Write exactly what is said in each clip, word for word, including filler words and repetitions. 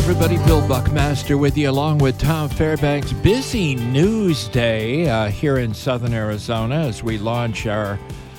everybody. Bill Buckmaster with you, along with Tom Fairbanks. Busy news day uh, here in Southern Arizona as we launch our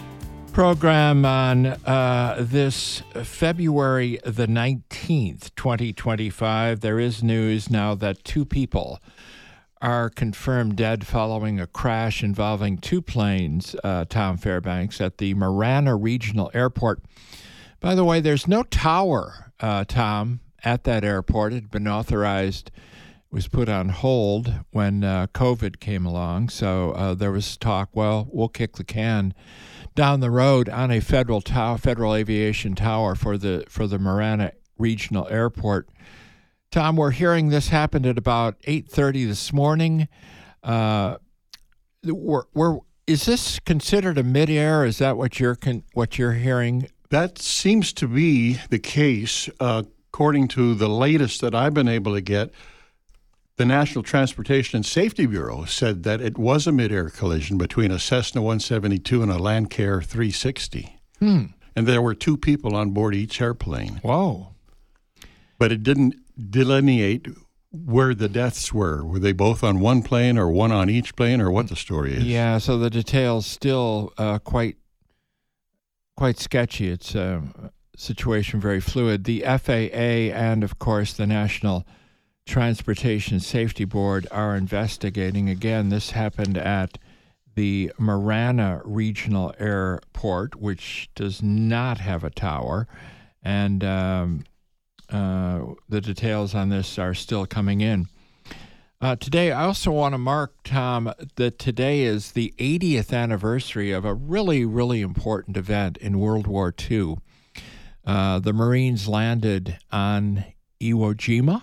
program on uh, this February the nineteenth, twenty twenty-five. There is news now that two people are confirmed dead following a crash involving two planes, uh, Tom Fairbanks, at the Marana Regional Airport. By the way, there's no tower, uh, Tom, at that airport. It had been authorized, was put on hold when uh, COVID came along. So uh, there was talk, well, we'll kick the can down the road on a federal tower, federal aviation tower for the for the Marana Regional Airport. Tom, we're hearing this happened at about eight thirty this morning. Uh, we're, we're, is this considered a midair? Is that what you're con- what you're hearing? That seems to be the case. Uh, according to the latest that I've been able to get, the National Transportation and Safety Bureau said that it was a midair collision between a Cessna one seventy-two and a Landcare three sixty. Hmm. And there were two people on board each airplane. Whoa. But it didn't delineate where the deaths were. Were they both on one plane or one on each plane, or what the story is? Yeah, so the details still uh, quite quite sketchy. It's a situation very fluid. The F A A and, of course, the National Transportation Safety Board are investigating. Again, this happened at the Marana Regional Airport, which does not have a tower, and um, uh, the details on this are still coming in. Uh, today, I also want to mark, Tom, that today is the eightieth anniversary of a really, really important event in World War Two. Uh, the Marines landed on Iwo Jima,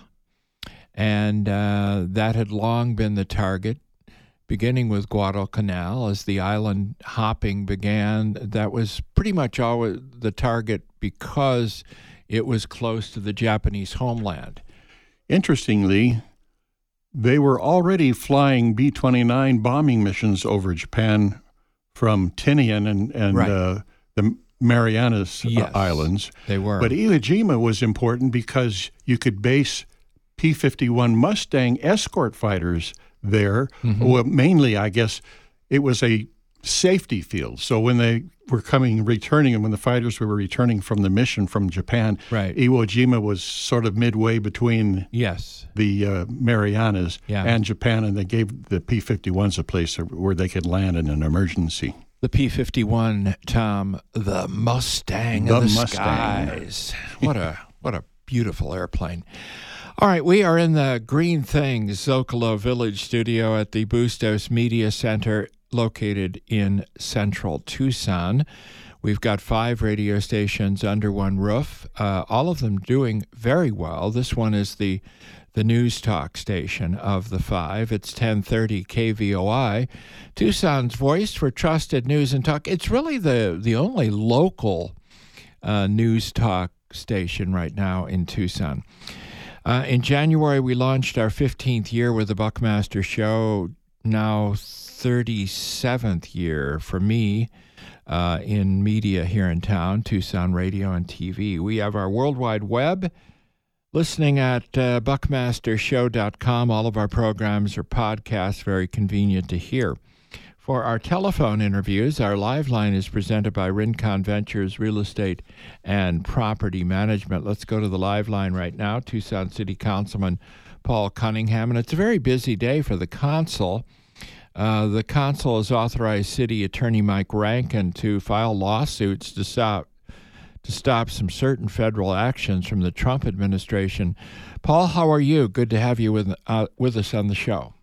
and uh, that had long been the target, beginning with Guadalcanal. As the island hopping began, that was pretty much always the target because it was close to the Japanese homeland. Interestingly, they were already flying B twenty-nine bombing missions over Japan from Tinian and, and right. uh, the Marianas yes, uh, Islands. They were. But Iwo Jima was important because you could base P fifty-one Mustang escort fighters there. Mm-hmm. Well, mainly, I guess, it was a safety field. So when they were coming, returning, and when the fighters were returning from the mission from Japan, right. Iwo Jima was sort of midway between yes. the uh, Marianas yeah. and Japan, and they gave the P fifty-ones a place where they could land in an emergency. The P fifty-one, Tom, the Mustang the of the Mustang. skies. What a what a beautiful airplane. All right, we are in the Green Things Zocalo Village studio at the Bustos Media Center, located in central Tucson. We've got five radio stations under one roof, uh, all of them doing very well. This one is the the news talk station of the five. It's ten thirty K V O I, Tucson's voice for trusted news and talk. It's really the, the only local uh, news talk station right now in Tucson. Uh, in January, we launched our fifteenth year with the Buckmaster Show, now thirty-seventh year for me uh, in media here in town, Tucson radio and T V. We have our World Wide Web, listening at uh, buckmaster show dot com. All of our programs are podcasts, very convenient to hear. For our telephone interviews, our live line is presented by Rincon Ventures Real Estate and Property Management. Let's go to the live line right now. Tucson City Councilman Paul Cunningham, and it's a very busy day for the Consul. Uh, the Consul has authorized City Attorney Mike Rankin to file lawsuits to stop to stop some certain federal actions from the Trump administration. Paul, how are you? Good to have you with uh, with us on the show.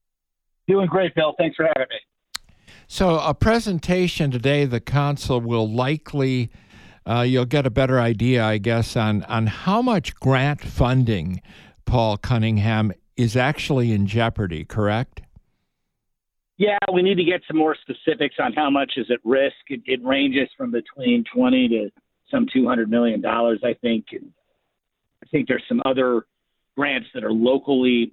Doing great, Bill. Thanks for having me. So a presentation today, the Consul will likely, uh, you'll get a better idea, I guess, on, on how much grant funding, Paul Cunningham, is actually in jeopardy, correct? Yeah, we need to get some more specifics on how much is at risk. It, it ranges from between twenty to some two hundred million dollars, I think. And I think there's some other grants that are locally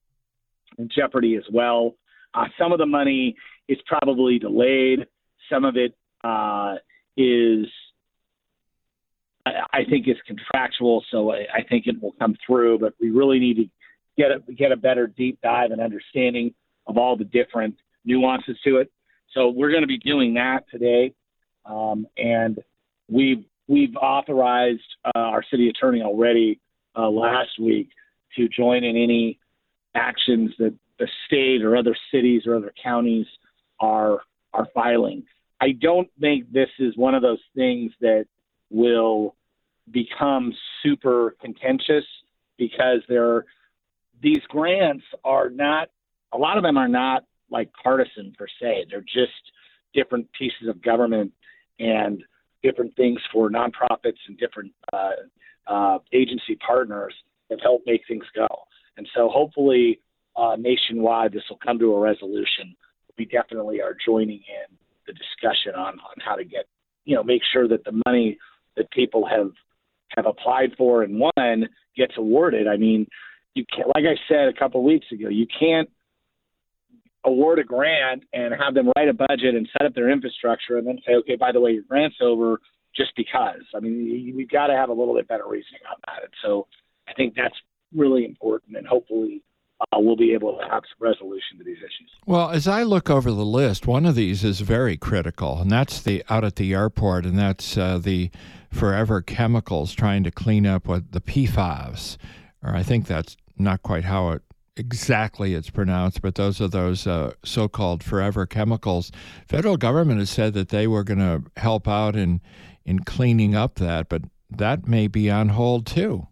in jeopardy as well. Uh, some of the money is probably delayed. Some of it uh, is I, I think it's contractual, so I, I think it will come through. But we really need to get a, get a better deep dive and understanding of all the different nuances to it. So we're going to be doing that today, um, and we've we've authorized uh, our city attorney already uh, last week to join in any actions that the state or other cities or other counties are are filing. I don't think this is one of those things that will become super contentious, because there these grants are not, a lot of them are not like partisan per se. They're just different pieces of government and different things for nonprofits and different uh, uh, agency partners that help make things go. And so hopefully uh, nationwide, this will come to a resolution. We definitely are joining in the discussion on, on how to get, you know, make sure that the money that people have have applied for and won gets awarded. I mean, you can't, like I said a couple of weeks ago, you can't award a grant and have them write a budget and set up their infrastructure and then say, okay, by the way, your grant's over just because. I mean, we've got to have a little bit better reasoning on that. And so I think that's really important, and hopefully uh, we'll be able to have some resolution to these issues. Well, as I look over the list, one of these is very critical, and that's the out at the airport, and that's uh, the Forever Chemicals trying to clean up what the P FAS, or I think that's not quite how it exactly it's pronounced, but those are those uh, so-called forever chemicals. Federal government has said that they were going to help out in in cleaning up that, but that may be on hold too.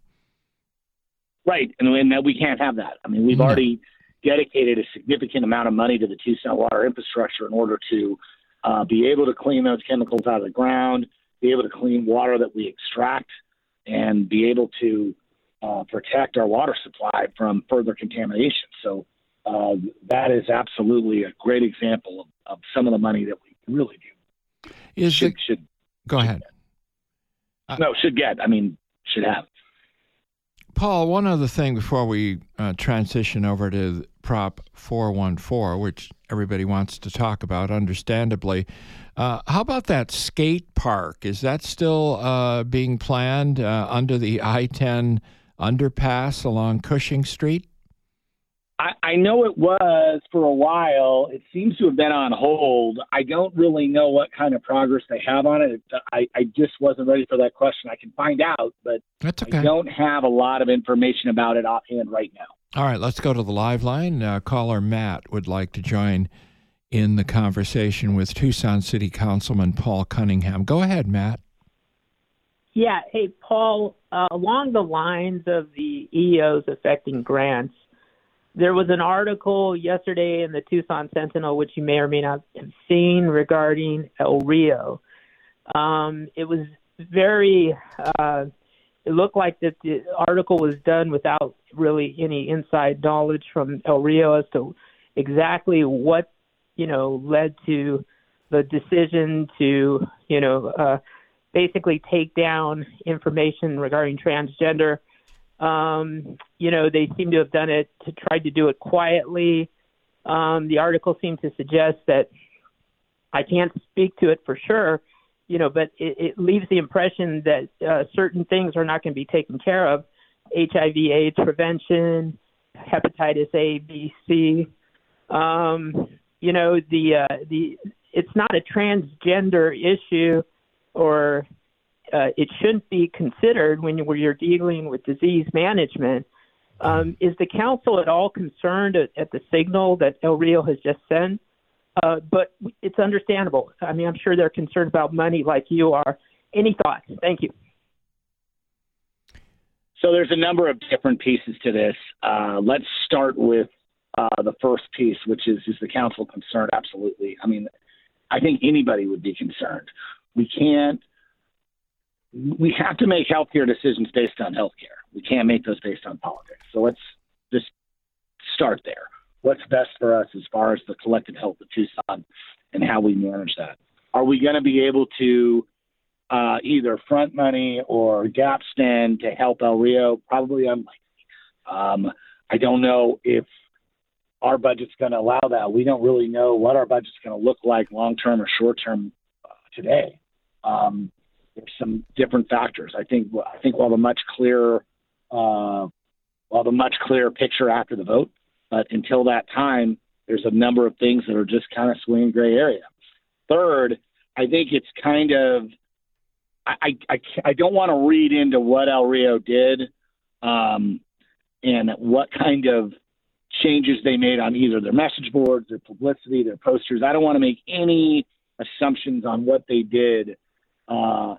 Right, and, and that we can't have that. I mean, we've No. already dedicated a significant amount of money to the Tucson water infrastructure in order to uh, be able to clean those chemicals out of the ground, be able to clean water that we extract, and be able to Uh, protect our water supply from further contamination. So uh, that is absolutely a great example of, of some of the money that we really do. Is should, the, should go should ahead. Uh, no, should get. I mean, should have. Paul, one other thing before we uh, transition over to Prop four one four, which everybody wants to talk about, understandably. Uh, how about that skate park? Is that still uh, being planned uh, under the I ten underpass along Cushing Street? I, I know it was for a while. It seems to have been on hold. I don't really know what kind of progress they have on it. I, I just wasn't ready for that question. I can find out, but That's okay. I don't have a lot of information about it offhand right now. All right, let's go to the live line. Uh, caller Matt would like to join in the conversation with Tucson City Councilman Paul Cunningham. Go ahead, Matt. Yeah. Hey, Paul, uh, along the lines of the E Os affecting grants, there was an article yesterday in the Tucson Sentinel, which you may or may not have seen, regarding El Rio. Um, it was very, uh, it looked like that the article was done without really any inside knowledge from El Rio as to exactly what, you know, led to the decision to, you know, uh, basically take down information regarding transgender. Um, you know, they seem to have done it to try to do it quietly. Um, the article seemed to suggest that, I can't speak to it for sure, you know, but it, it leaves the impression that uh, certain things are not going to be taken care of. H I V AIDS prevention, hepatitis A, B, C. Um, you know, the uh, the it's not a transgender issue, or uh, it shouldn't be considered when you're, you're dealing with disease management. Um, is the council at all concerned at, at the signal that El Rio has just sent? Uh, but it's understandable. I mean, I'm sure they're concerned about money like you are. Any thoughts? Thank you. So there's a number of different pieces to this. Uh, let's start with uh, the first piece, which is, is the council concerned? Absolutely. I mean, I think anybody would be concerned. We can't, we have to make healthcare decisions based on healthcare. We can't make those based on politics. So let's just start there. What's best for us as far as the collective health of Tucson and how we manage that? Are we going to be able to uh, either front money or gap stand to help El Rio? Probably unlikely. Um, I don't know if our budget's going to allow that. We don't really know what our budget's going to look like long-term or short-term uh, today. Um, there's some different factors. I think I think we'll have a much clearer uh, we'll have a much clearer picture after the vote. But until that time, there's a number of things that are just kind of swinging gray area. Third, I think it's kind of I I, I don't want to read into what El Rio did um, and what kind of changes they made on either their message boards, their publicity, their posters. I don't want to make any assumptions on what they did uh,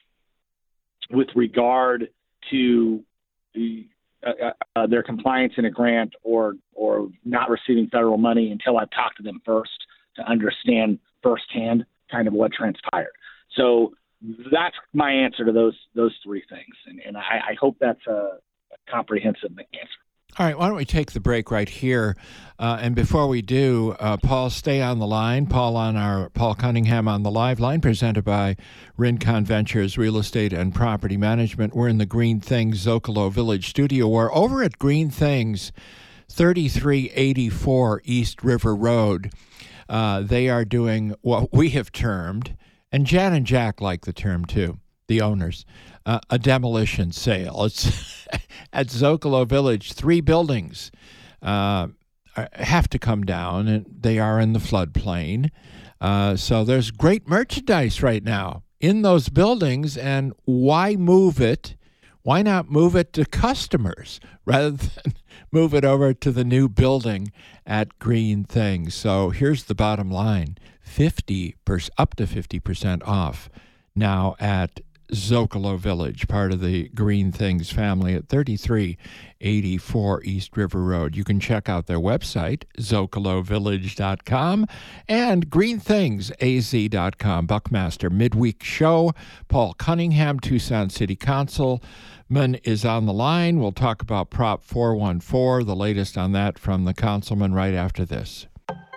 with regard to the, uh, uh, their compliance in a grant or or not receiving federal money until I've talked to them first to understand firsthand kind of what transpired. So that's my answer to those those three things, and, and I, I hope that's a, a comprehensive answer. All right, why don't we take the break right here? Uh, and before we do, uh, Paul, stay on the line. Paul on our Paul Cunningham on the live line, presented by Rincon Ventures Real Estate and Property Management. We're in the Green Things Zocalo Village studio. We're over at Green Things, thirty-three eighty-four East River Road. Uh, they are doing what we have termed, and Jan and Jack like the term too, the owners, uh, a demolition sale. It's at Zocalo Village. Three buildings uh, have to come down, and they are in the floodplain. Uh, so there's great merchandise right now in those buildings, and why move it? Why not move it to customers rather than move it over to the new building at Green Things? So here's the bottom line, fifty percent, up to fifty percent off now at Zocalo Village, part of the Green Things family at thirty-three eighty-four East River Road. You can check out their website, zocalo village dot com, and green things a z dot com. Buckmaster Midweek Show. Paul Cunningham, Tucson City Councilman, is on the line. We'll talk about Prop four one four, the latest on that from the councilman right after this.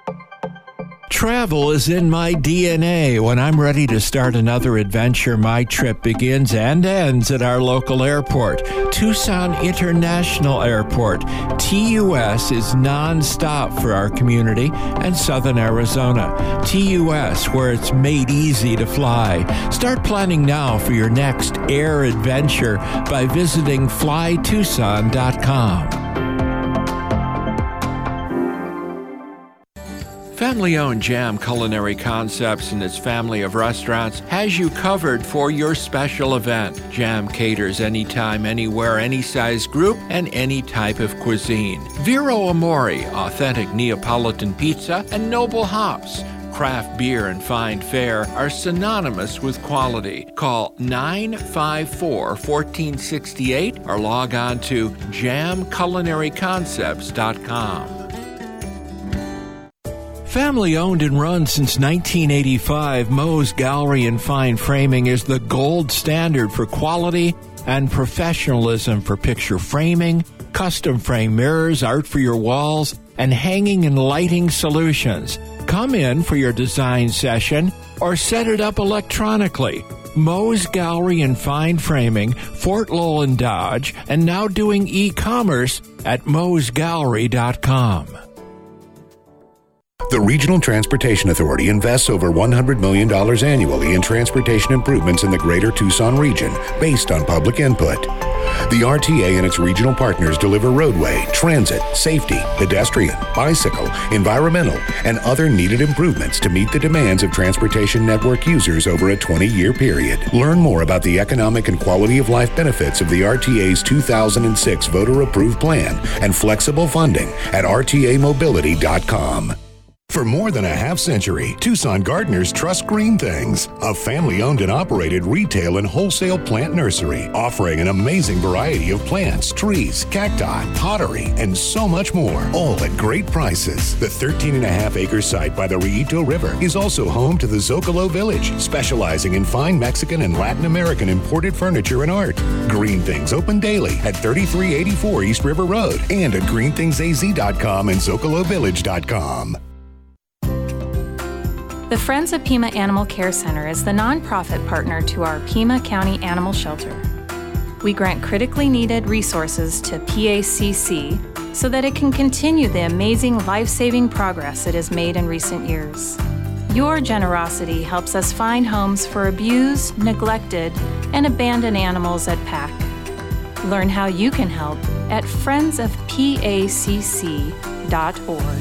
Travel is in my D N A. When I'm ready to start another adventure, my trip begins and ends at our local airport, Tucson International Airport. T U S is nonstop for our community and southern Arizona. T U S, where it's made easy to fly. Start planning now for your next air adventure by visiting fly tucson dot com. Family-owned Jam Culinary Concepts and its family of restaurants has you covered for your special event. Jam caters anytime, anywhere, any size group, and any type of cuisine. Vero Amore, authentic Neapolitan pizza, and Noble Hops. Craft beer and fine fare are synonymous with quality. Call nine five four, one four six eight or log on to jam culinary concepts dot com. Family owned and run since nineteen eighty-five, Moe's Gallery and Fine Framing is the gold standard for quality and professionalism for picture framing, custom frame mirrors, art for your walls, and hanging and lighting solutions. Come in for your design session or set it up electronically. Moe's Gallery and Fine Framing, Fort Lowell and Dodge, and now doing e-commerce at moes gallery dot com. The Regional Transportation Authority invests over one hundred million dollars annually in transportation improvements in the greater Tucson region based on public input. The R T A and its regional partners deliver roadway, transit, safety, pedestrian, bicycle, environmental, and other needed improvements to meet the demands of transportation network users over a twenty-year period. Learn more about the economic and quality of life benefits of the R T A's two thousand six voter-approved plan and flexible funding at r t a mobility dot com. For more than a half century, Tucson gardeners trust Green Things, a family-owned and operated retail and wholesale plant nursery, offering an amazing variety of plants, trees, cacti, pottery, and so much more, all at great prices. The thirteen and a half acre site by the Rillito River is also home to the Zocalo Village, specializing in fine Mexican and Latin American imported furniture and art. Green Things open daily at thirty-three eighty-four East River Road and at green things a z dot com and zocalo village dot com. The Friends of Pima Animal Care Center is the nonprofit partner to our Pima County Animal Shelter. We grant critically needed resources to P A C C so that it can continue the amazing life-saving progress it has made in recent years. Your generosity helps us find homes for abused, neglected, and abandoned animals at P A C. Learn how you can help at friends of P A C C dot org.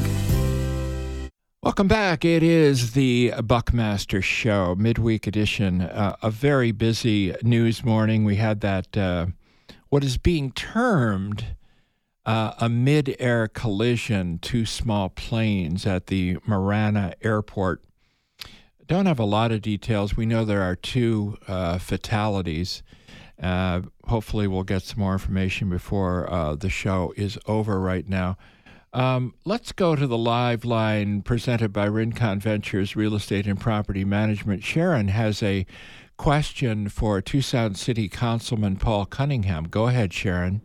Welcome back. It is the Buckmaster Show, midweek edition. Uh, a very busy news morning. We had that, uh, what is being termed uh, a mid-air collision, two small planes at the Marana Airport. Don't have a lot of details. We know there are two uh, fatalities. Uh, hopefully we'll get some more information before uh, the show is over right now. Um, let's go to the live line presented by Rincon Ventures Real Estate and Property Management. Sharon has a question for Tucson City Councilman Paul Cunningham. Go ahead, Sharon.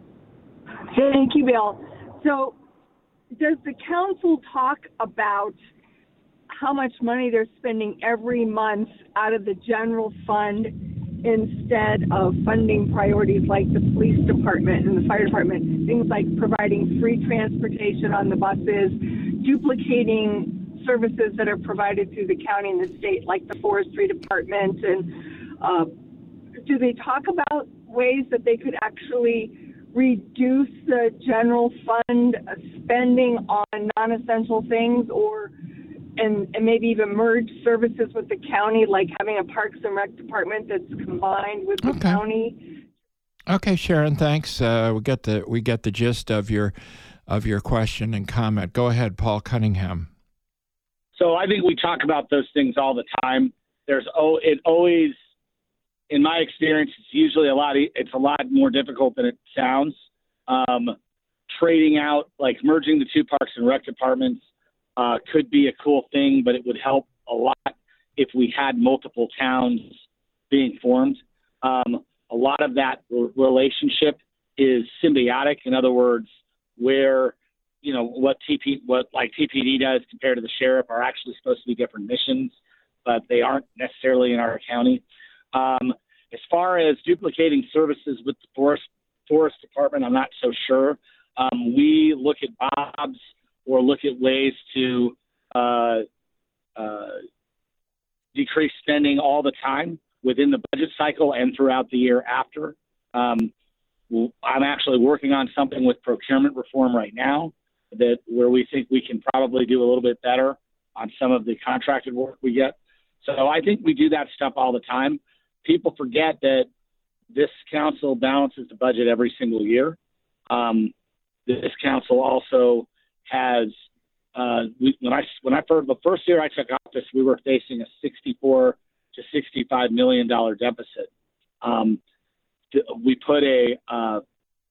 Thank you, Bill. So does the council talk about how much money they're spending every month out of the general fund instead of funding priorities like the police department and the fire department, things like providing free transportation on the buses, duplicating services that are provided through the county and the state, like the forestry department? And uh, do they talk about ways that they could actually reduce the general fund spending on non-essential things, or And, and maybe even merge services with the county, like having a Parks and Rec department that's combined with the Okay. county? Okay, Sharon, thanks. Uh, we get the we get the gist of your of your question and comment. Go ahead, Paul Cunningham. So I think we talk about those things all the time. There's oh, it always, in my experience, it's usually a lot. It's a lot more difficult than it sounds. Um, trading out, like merging the two Parks and Rec departments, Uh, could be a cool thing, but it would help a lot if we had multiple towns being formed. Um, a lot of that r- relationship is symbiotic. In other words, where, you know, what T P, what like T P D does compared to the sheriff are actually supposed to be different missions, but they aren't necessarily in our county. Um, as far as duplicating services with the forest forest department, I'm not so sure. Um, we look at Bob's or look at ways to uh, uh, decrease spending all the time within the budget cycle and throughout the year after. Um, I'm actually working on something with procurement reform right now that where we think we can probably do a little bit better on some of the contracted work we get. So I think we do that stuff all the time. People forget that this council balances the budget every single year. Um, this council also has uh, we, when I when I first the first year I took office, we were facing a sixty-four to sixty-five million dollar deficit. Um, we put a uh,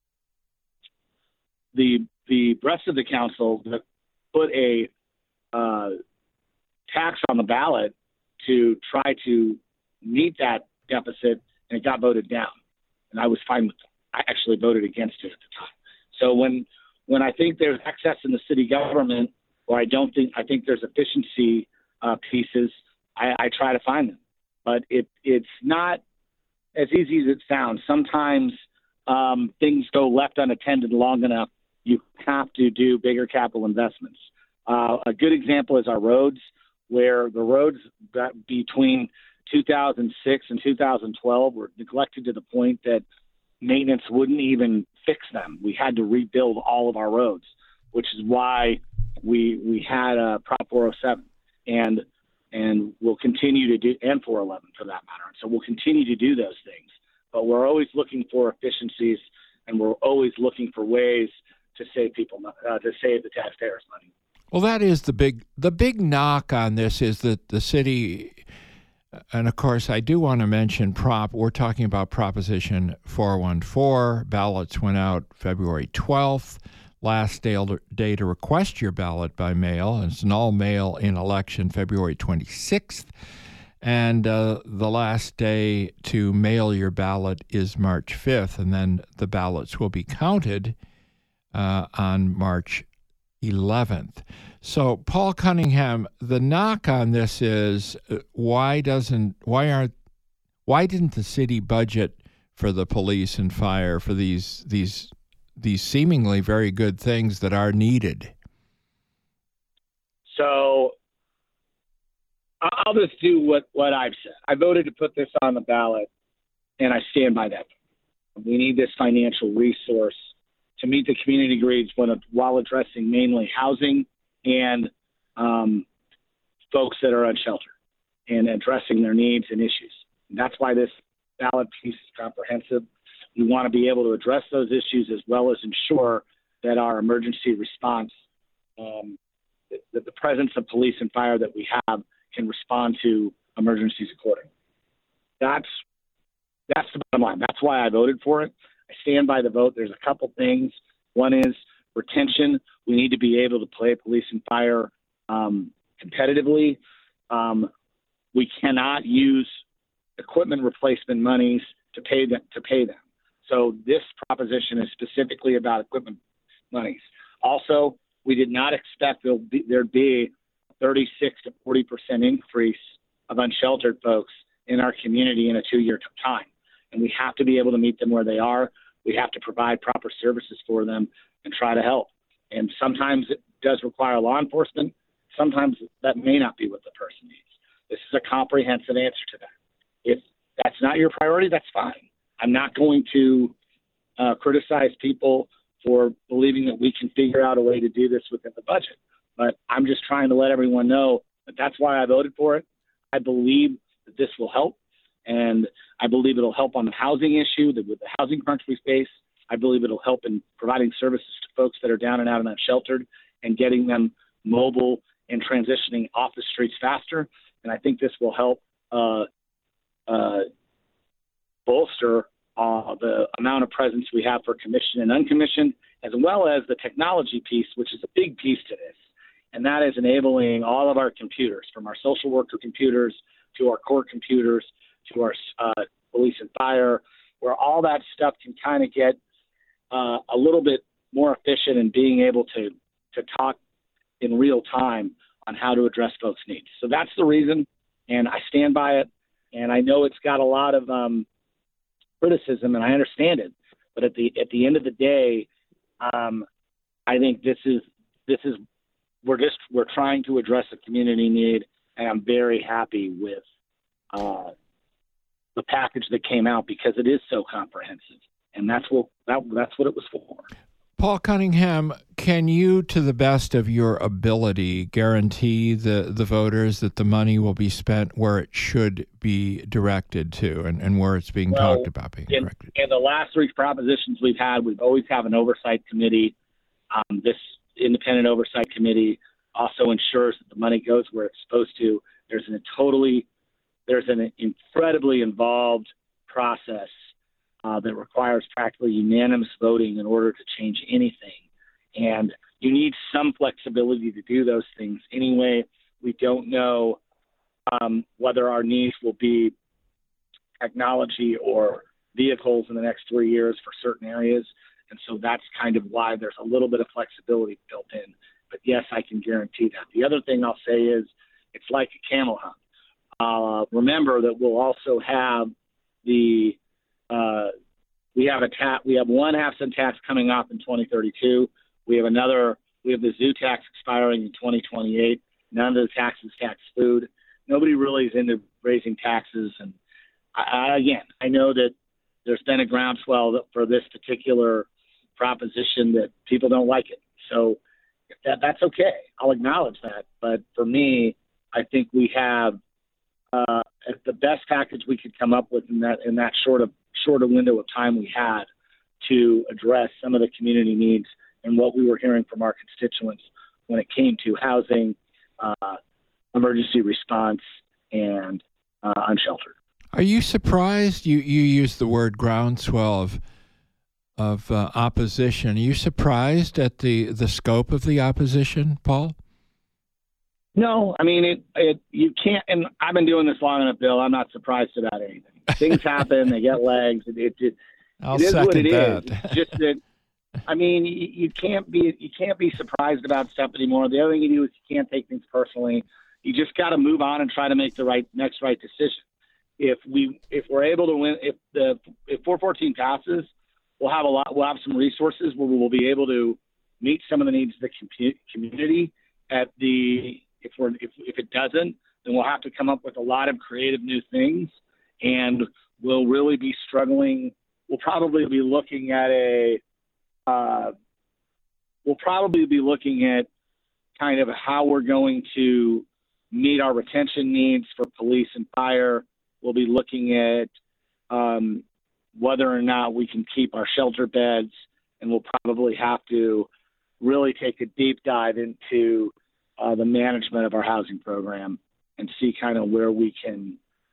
the the rest of the council put a uh, tax on the ballot to try to meet that deficit, and it got voted down. And I was fine with it. I actually voted against it at the time. So when When I think there's excess in the city government, or I don't think, I think there's efficiency uh, pieces, I, I try to find them. But it it's not as easy as it sounds. Sometimes um, things go left unattended long enough. You have to do bigger capital investments. Uh, a good example is our roads, where the roads that between two thousand six and two thousand twelve were neglected to the point that maintenance wouldn't even fix them. We had to rebuild all of our roads, which is why we we had a uh, Prop four oh seven, and and we'll continue to do, and four eleven for that matter. And so we'll continue to do those things, but we're always looking for efficiencies, and we're always looking for ways to save people, uh, to save the taxpayers money. Well, that is the big the big knock on this is that the city. And, of course, I do want to mention prop. We're talking about Proposition four one four. Ballots went out February twelfth. Last day, day to request your ballot by mail. It's an all-mail-in election February twenty-sixth. And uh, the last day to mail your ballot is March fifth. And then the ballots will be counted uh, on March eleventh. So, Paul Cunningham, the knock on this is uh, why doesn't why aren't why didn't the city budget for the police and fire for these these these seemingly very good things that are needed? So, I'll just do what, what I've said. I voted to put this on the ballot, and I stand by that. We need this financial resource to meet the community needs while addressing mainly housing and um, folks that are unsheltered and addressing their needs and issues. And that's why this ballot piece is comprehensive. We want to be able to address those issues as well as ensure that our emergency response, um, that the presence of police and fire that we have can respond to emergencies accordingly. That's that's the bottom line. That's why I voted for it. I stand by the vote. There's a couple things. One is retention. We need to be able to play police and fire um, competitively. Um, we cannot use equipment replacement monies to pay them. To pay them. So this proposition is specifically about equipment monies. Also, we did not expect there'll be, there'd be a thirty-six to forty percent increase of unsheltered folks in our community in a two-year time. And we have to be able to meet them where they are. We have to provide proper services for them and try to help. And sometimes it does require law enforcement. Sometimes that may not be what the person needs. This is a comprehensive answer to that. If that's not your priority, that's fine. I'm not going to uh, criticize people for believing that we can figure out a way to do this within the budget. But I'm just trying to let everyone know that that's why I voted for it. I believe that this will help. And I believe it'll help on the housing issue, that with the housing crunch we face. I believe it'll help in providing services to folks that are down and out and unsheltered and getting them mobile and transitioning off the streets faster. And I think this will help uh, uh, bolster uh, the amount of presence we have for commissioned and uncommissioned, as well as the technology piece, which is a big piece to this. And that is enabling all of our computers, from our social worker computers to our core computers to our uh, police and fire, where all that stuff can kind of get uh, a little bit more efficient in being able to, to talk in real time on how to address folks' needs. So that's the reason, and I stand by it. And I know it's got a lot of um, criticism, and I understand it. But at the at the end of the day, um, I think this is this is we're just we're trying to address a community need, and I'm very happy with uh, the package that came out because it is so comprehensive, and that's what that, that's what it was for. Paul Cunningham, can you, to the best of your ability, guarantee the, the voters that the money will be spent where it should be directed to and, and where it's being well, talked about being in, directed? In the last three propositions we've had, we've always have an oversight committee. Um, this independent oversight committee also ensures that the money goes where it's supposed to. There's a totally, there's an incredibly involved process Uh, that requires practically unanimous voting in order to change anything. And you need some flexibility to do those things. Anyway, we don't know um, whether our needs will be technology or vehicles in the next three years for certain areas. And so that's kind of why there's a little bit of flexibility built in. But yes, I can guarantee that. The other thing I'll say is it's like a camel hunt. Uh, remember that we'll also have the Uh, we have a ta- we have one half cent tax coming off in twenty thirty-two. We have another. We have the zoo tax expiring in twenty twenty-eight. None of the taxes tax food. Nobody really is into raising taxes. And I, I, again, I know that there's been a groundswell for this particular proposition that people don't like it. So that that's okay. I'll acknowledge that. But for me, I think we have uh, the best package we could come up with in that in that short of shorter window of time we had to address some of the community needs and what we were hearing from our constituents when it came to housing, uh, emergency response, and uh, unsheltered. Are you surprised? You you used the word groundswell of of uh, opposition. Are you surprised at the, the scope of the opposition, Paul? No, I mean it. It you can't. And I've been doing this long enough, Bill. I'm not surprised about anything. Things happen. They get legs. It, it, it, I'll it is second what it that. is. It's just that. I mean, you, you can't be you can't be surprised about stuff anymore. The other thing you do is you can't take things personally. You just got to move on and try to make the right next right decision. If we if we're able to win, if the if four fourteen passes, we'll have a lot. We'll have some resources where we will be able to meet some of the needs of the community. At the if we're if if it doesn't, then we'll have to come up with a lot of creative new things, and we'll really be struggling. We'll probably be looking at a, uh, we'll probably be looking at kind of how we're going to meet our retention needs for police and fire. We'll be looking at um, whether or not we can keep our shelter beds, and we'll probably have to really take a deep dive into uh, the management of our housing program and see kind of where we can,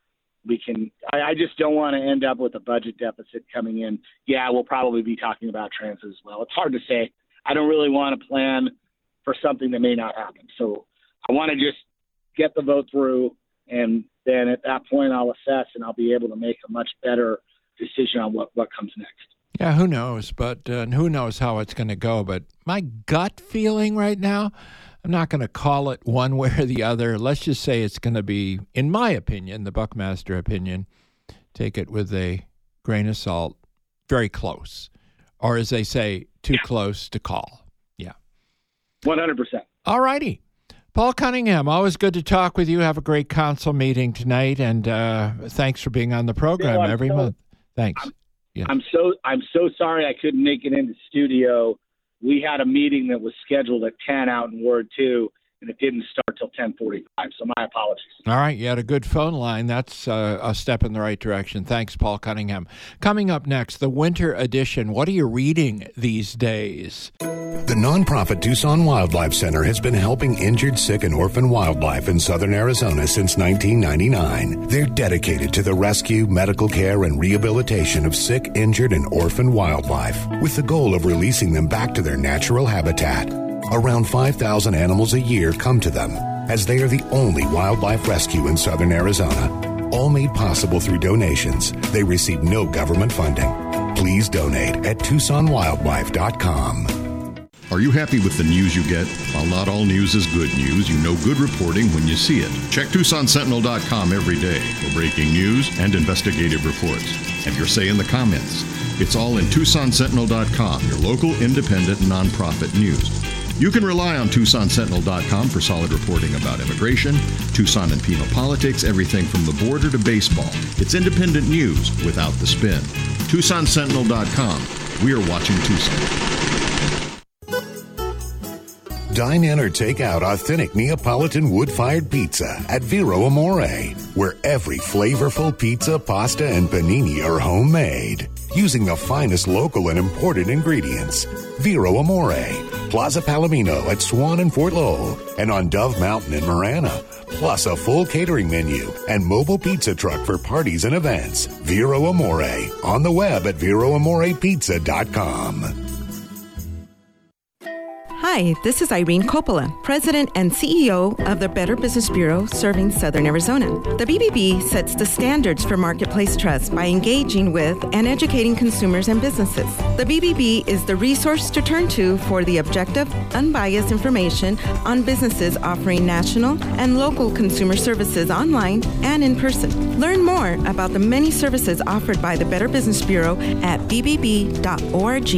we can, I, I just don't want to end up with a budget deficit coming in. Yeah, we'll probably be talking about transit as well. It's hard to say. I don't really want to plan for something that may not happen. So I want to just get the vote through, and then at that point I'll assess and I'll be able to make a much better decision on what, what comes next. Yeah, who knows? But uh, who knows how it's going to go? But my gut feeling right now, I'm not going to call it one way or the other. Let's just say it's going to be, in my opinion, the Buckmaster opinion, take it with a grain of salt, very close. Or as they say, too yeah. close to call. Yeah. one hundred percent. All righty. Paul Cunningham, always good to talk with you. Have a great council meeting tonight, and uh, thanks for being on the program Bill, every so, month. Thanks. I'm, yes. I'm so I'm so sorry I couldn't make it into studio. We had a meeting that was scheduled at ten out in Ward two, and it didn't start till ten forty-five, so my apologies. All right, you had a good phone line. That's uh, a step in the right direction. Thanks, Paul Cunningham. Coming up next, the winter edition. What are you reading these days? The nonprofit Tucson Wildlife Center has been helping injured, sick, and orphan wildlife in southern Arizona since nineteen ninety-nine. They're dedicated to the rescue, medical care, and rehabilitation of sick, injured, and orphan wildlife, with the goal of releasing them back to their natural habitat. Around five thousand animals a year come to them, as they are the only wildlife rescue in southern Arizona. All made possible through donations. They receive no government funding. Please donate at Tucson Wildlife dot com. Are you happy with the news you get? While not all news is good news, you know good reporting when you see it. Check Tucson Sentinel dot com every day for breaking news and investigative reports. Have your say in the comments. It's all in Tucson Sentinel dot com, your local independent nonprofit news. You can rely on Tucson Sentinel dot com for solid reporting about immigration, Tucson and Pima politics, everything from the border to baseball. It's independent news without the spin. Tucson Sentinel dot com. We are watching Tucson. Dine in or take out authentic Neapolitan wood-fired pizza at Vero Amore, where every flavorful pizza, pasta, and panini are homemade, using the finest local and imported ingredients. Vero Amore, Plaza Palomino at Swan and Fort Lowell, and on Dove Mountain in Marana, plus a full catering menu and mobile pizza truck for parties and events. Vero Amore, on the web at Vero Amore Pizza dot com. Hi, this is Irene Coppola, President and C E O of the Better Business Bureau serving Southern Arizona. The B B B sets the standards for marketplace trust by engaging with and educating consumers and businesses. The B B B is the resource to turn to for the objective, unbiased information on businesses offering national and local consumer services online and in person. Learn more about the many services offered by the Better Business Bureau at b b b dot org.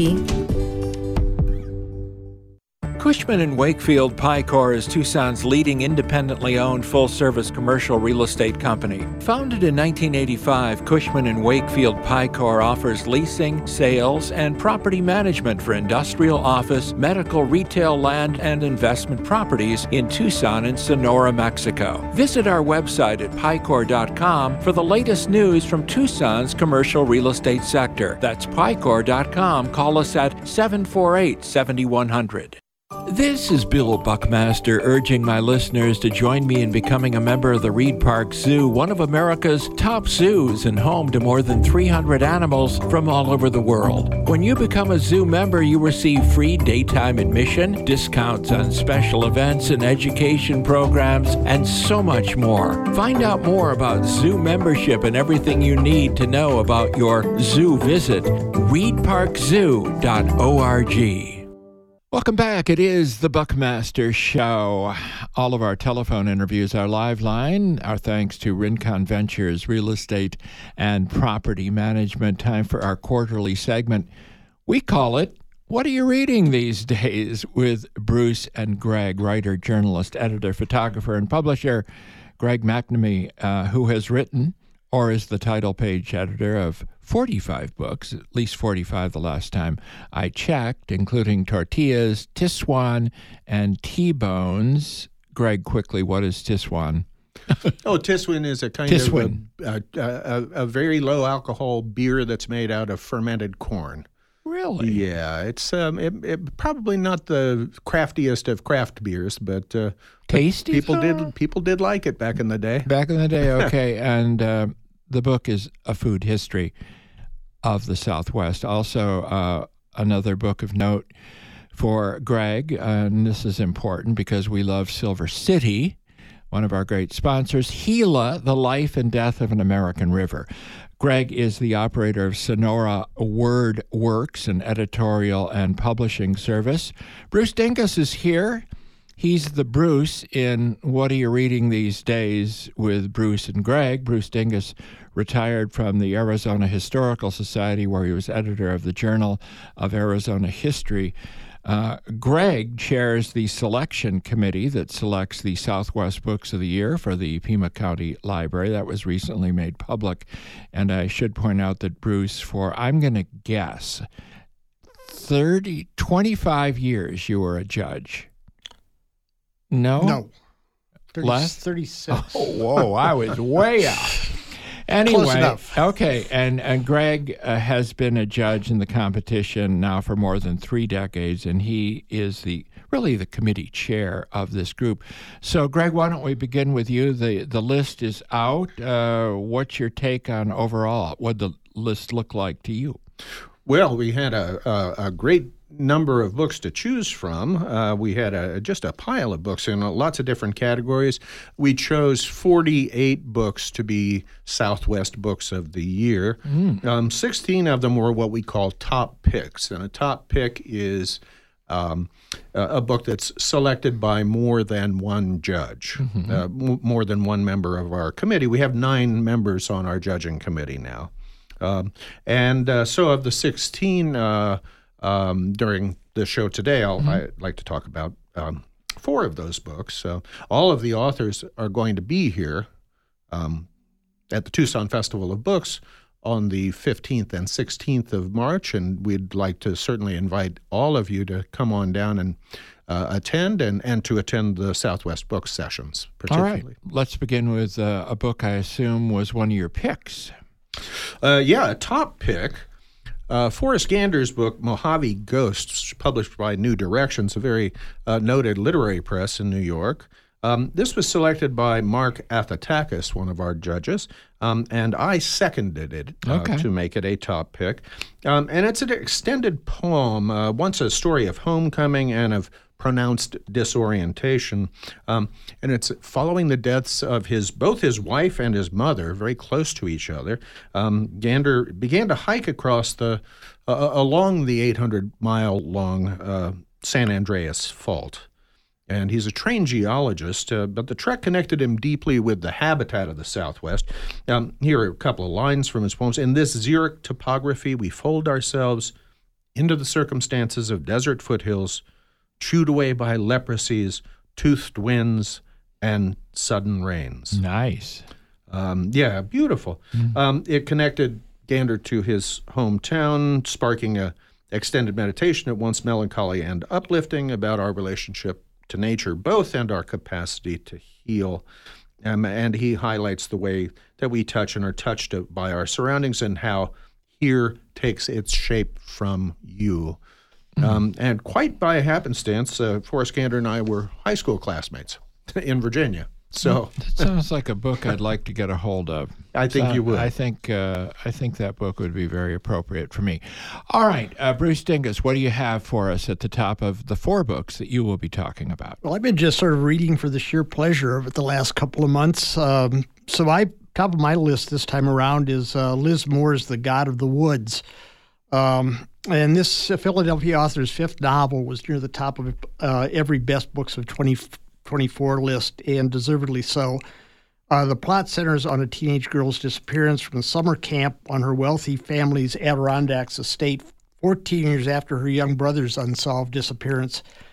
Cushman and Wakefield Picor is Tucson's leading independently owned full-service commercial real estate company. Founded in nineteen eighty-five, Cushman and Wakefield Picor offers leasing, sales, and property management for industrial, office, medical, retail, land, and investment properties in Tucson and Sonora, Mexico. Visit our website at picor dot com for the latest news from Tucson's commercial real estate sector. That's picor dot com. Call us at seven four eight, seven one zero zero. This is Bill Buckmaster urging my listeners to join me in becoming a member of the Reed Park Zoo, one of America's top zoos and home to more than three hundred animals from all over the world. When you become a zoo member, you receive free daytime admission, discounts on special events and education programs, and so much more. Find out more about zoo membership and everything you need to know about your zoo visit. reed park zoo dot org. Welcome back. It is the Buckmaster Show. All of our telephone interviews are live line. Our thanks to Rincon Ventures Real Estate and Property Management. Time for our quarterly segment. We call it, What Are You Reading These Days? With Bruce and Greg, writer, journalist, editor, photographer, and publisher. Greg McNamee, uh, who has written or is the title page editor of forty-five books, at least forty-five the last time I checked, including Tortillas, Tiswan, and T-Bones. Greg, quickly, what is Tiswan? Oh, Tiswan is a kind Tiswan. of a, a, a, a very low alcohol beer that's made out of fermented corn. Really? Yeah, it's um, it, it, probably not the craftiest of craft beers, but uh, tasty. People though? did people did like it back in the day. Back in the day, okay. and uh, the book is a food history of the Southwest. Also, uh, another book of note for Greg, and this is important because we love Silver City, one of our great sponsors, Gila, The Life and Death of an American River. Greg is the operator of Sonora Word Works, an editorial and publishing service. Bruce Dingus is here. He's the Bruce in What Are You Reading These Days with Bruce and Greg. Bruce Dingus retired from the Arizona Historical Society, where he was editor of the Journal of Arizona History. Uh, Greg chairs the selection committee that selects the Southwest Books of the Year for the Pima County Library. That was recently made public. And I should point out that Bruce, for, I'm going to guess, thirty, twenty-five years you were a judge. No? No. thirty, Less? thirty-six. Oh, whoa, I was way out. Anyway, Close enough. Okay, and, and Greg uh, has been a judge in the competition now for more than three decades, and he is the really the committee chair of this group. So, Greg, why don't we begin with you? The the list is out. Uh, what's your take on overall? What the list look like to you? Well, we had a, a, a great number of books to choose from. Uh, we had a, just a pile of books in lots of different categories. We chose forty-eight books to be Southwest Books of the Year. Mm. Um, sixteen of them were what we call top picks, and a top pick is um, a, a book that's selected by more than one judge, mm-hmm. uh, m- more than one member of our committee. We have nine members on our judging committee now. Um, and uh, so of the sixteen, uh, um, during the show today, I'll, mm-hmm. I'd like to talk about um, four of those books. So all of the authors are going to be here um, at the Tucson Festival of Books on the fifteenth and sixteenth of March, and we'd like to certainly invite all of you to come on down and uh, attend and, and to attend the Southwest Book sessions, particularly. All right. Let's begin with uh, a book I assume was one of your picks. Uh, yeah, a top pick. Uh, Forrest Gander's book, Mojave Ghosts, published by New Directions, a very uh, noted literary press in New York. Um, this was selected by Mark Athatakis, one of our judges, um, and I seconded it uh, okay. to make it a top pick. Um, and it's an extended poem, uh, once a story of homecoming and of pronounced disorientation, um, and it's following the deaths of his both his wife and his mother, very close to each other. Um, Gander began to hike across the uh, along the eight hundred mile long uh, San Andreas Fault, and he's a trained geologist. Uh, but the trek connected him deeply with the habitat of the Southwest. Um, here are a couple of lines from his poems. In this xeric topography, we fold ourselves into the circumstances of desert foothills, chewed away by leprosies, toothed winds, and sudden rains. Nice. Um, yeah, beautiful. Mm-hmm. Um, it connected Gander to his hometown, sparking a extended meditation at once melancholy and uplifting about our relationship to nature, both, and our capacity to heal. Um, and he highlights the way that we touch and are touched by our surroundings and how here takes its shape from you. Um, and quite by happenstance, uh, Forrest Gander and I were high school classmates in Virginia. So that sounds like a book I'd like to get a hold of. I think so you would. I think uh, I think that book would be very appropriate for me. All right, uh, Bruce Dingus, what do you have for us at the top of the four books that you will be talking about? Well, I've been just sort of reading for the sheer pleasure of it the last couple of months. Um, so I top of my list this time around is uh, Liz Moore's The God of the Woods. Um, and this uh, Philadelphia author's fifth novel was near the top of uh, every best books of twenty twenty-four list, and deservedly so. Uh, the plot centers on a teenage girl's disappearance from summer camp on her wealthy family's Adirondacks estate fourteen years after her young brother's unsolved disappearance.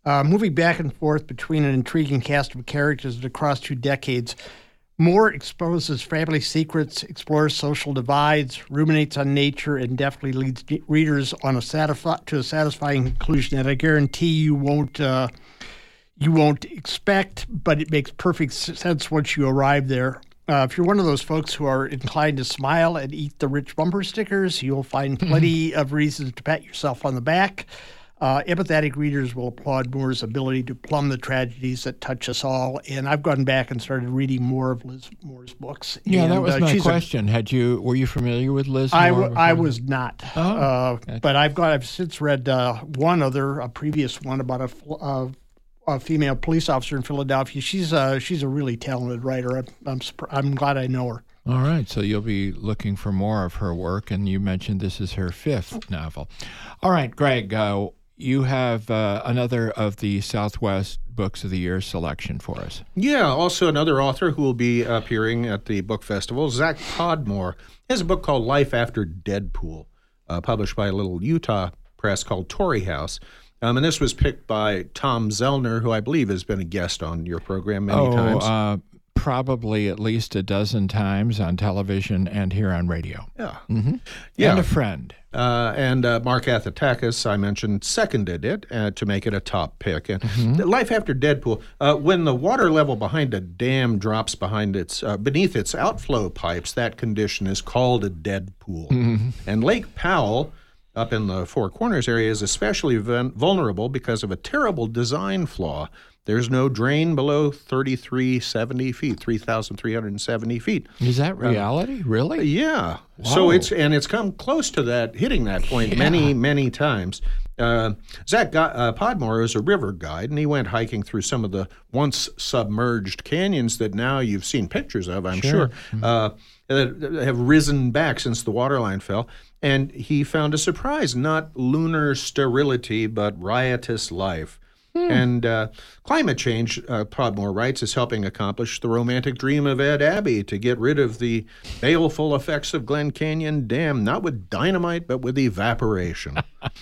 Uh, moving back and forth between an intriguing cast of characters across two decades, Moore exposes family secrets, explores social divides, ruminates on nature, and definitely leads readers on a satisfi- to a satisfying conclusion that I guarantee you won't uh, you won't expect, but it makes perfect sense once you arrive there. Uh, if you're one of those folks who are inclined to smile and eat the rich bumper stickers, you'll find plenty mm-hmm. of reasons to pat yourself on the back. Uh, empathetic readers will applaud Moore's ability to plumb the tragedies that touch us all. And I've gone back and started reading more of Liz Moore's books. Yeah, and, that was uh, my question. A, Had you were you familiar with Liz I, Moore? w- I was not. Oh, uh, okay. But I've got I've since read uh, one other, a previous one about a, a, a female police officer in Philadelphia. She's a she's a really talented writer. I'm I'm, I'm glad I know her. All right, so you'll be looking for more of her work, and you mentioned this is her fifth novel. All right, Greg. Uh, You have uh, another of the Southwest Books of the Year selection for us. Yeah, also another author who will be appearing at the book festival, Zach Podmore, has a book called Life After Deadpool, uh, published by a little Utah press called Tory House. Um, and this was picked by Tom Zellner, who I believe has been a guest on your program many oh, times. Uh, probably at least a dozen times on television and here on radio. Yeah. Mm-hmm. Yeah. And a friend. Uh, and uh, Mark Athatakis, I mentioned, seconded it uh, to make it a top pick. And Mm-hmm. Life After Deadpool, uh, when the water level behind a dam drops behind its uh, beneath its outflow pipes, that condition is called a dead pool. Mm-hmm. And Lake Powell, up in the Four Corners area, is especially ven- vulnerable because of a terrible design flaw. There's no drain below thirty-three seventy feet, three thousand three hundred seventy feet. Is that reality? Uh, really? Yeah. Wow. So it's and it's come close to that, hitting that point yeah. many, many times. Uh, Zach got, uh, Podmore is a river guide, and he went hiking through some of the once submerged canyons that now you've seen pictures of, I'm sure, Sure. Mm-hmm. uh, that have risen back since the waterline fell. And he found a surprise, not lunar sterility, but riotous life. Hmm. And uh, climate change, uh, Podmore writes, is helping accomplish the romantic dream of Ed Abbey to get rid of the baleful effects of Glen Canyon Dam, not with dynamite, but with evaporation.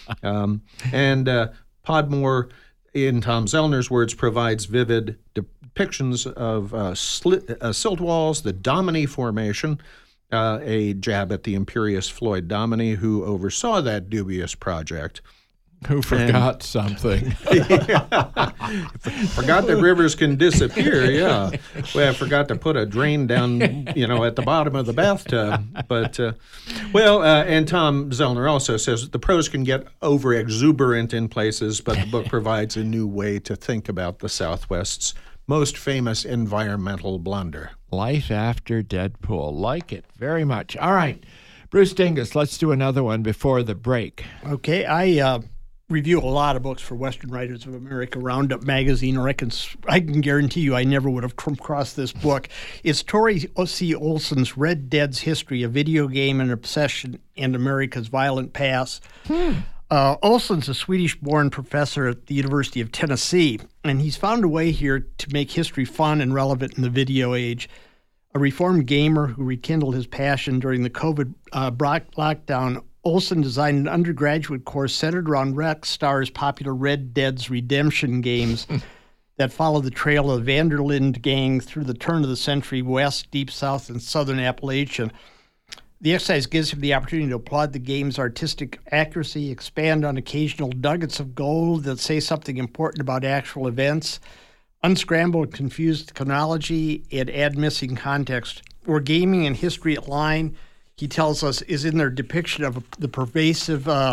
um, and uh, Podmore, in Tom Zellner's words, provides vivid depictions of uh, slit, uh, silt walls, the Dominy Formation, uh, a jab at the imperious Floyd Dominy, who oversaw that dubious project. Who forgot and, something. yeah. Forgot that rivers can disappear, yeah. Well, I forgot to put a drain down, you know, at the bottom of the bathtub. But, uh, well, uh, and Tom Zellner also says the prose can get over-exuberant in places, but the book provides a new way to think about the Southwest's most famous environmental blunder. Life After Deadpool. Like it very much. All right. Bruce Dingus, let's do another one before the break. Okay, I uh, review a lot of books for Western Writers of America Roundup magazine, or I can I can guarantee you I never would have come across this book. It's Tori C. Olson's Red Dead's History, a Video Game and Obsession and America's Violent Past. Hmm. Uh, Olson's a Swedish-born professor at the University of Tennessee, and he's found a way here to make history fun and relevant in the video age. A reformed gamer who rekindled his passion during the COVID uh, lockdown, Olson designed an undergraduate course centered around Rockstar's popular Red Dead's Redemption games that follow the trail of the Vanderlinde gang through the turn of the century West, Deep South, and Southern Appalachia. The exercise gives him the opportunity to applaud the game's artistic accuracy, expand on occasional nuggets of gold that say something important about actual events, unscramble confused chronology, and add missing context. Where gaming and history align, he tells us, is in their depiction of the pervasive uh,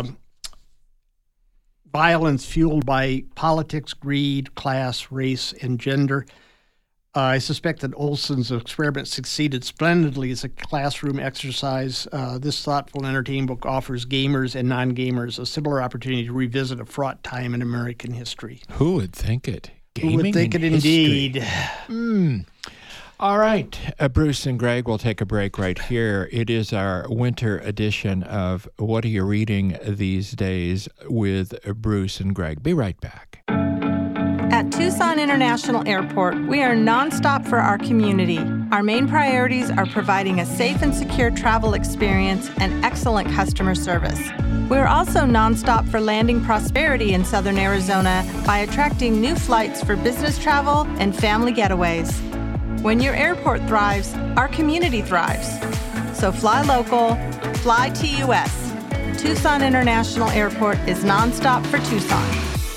violence fueled by politics, greed, class, race, and gender. Uh, I suspect that Olson's experiment succeeded splendidly as a classroom exercise. Uh, this thoughtful and entertaining book offers gamers and non-gamers a similar opportunity to revisit a fraught time in American history. Who would think it? Gaming Who would think it indeed? Mm. All right, uh, Bruce and Greg will take a break right here. It is our winter edition of What Are You Reading These Days with Bruce and Greg. Be right back. At Tucson International Airport, we are nonstop for our community. Our main priorities are providing a safe and secure travel experience and excellent customer service. We're also nonstop for landing prosperity in Southern Arizona by attracting new flights for business travel and family getaways. When your airport thrives, our community thrives. So fly local, fly T U S. Tucson International Airport is nonstop for Tucson.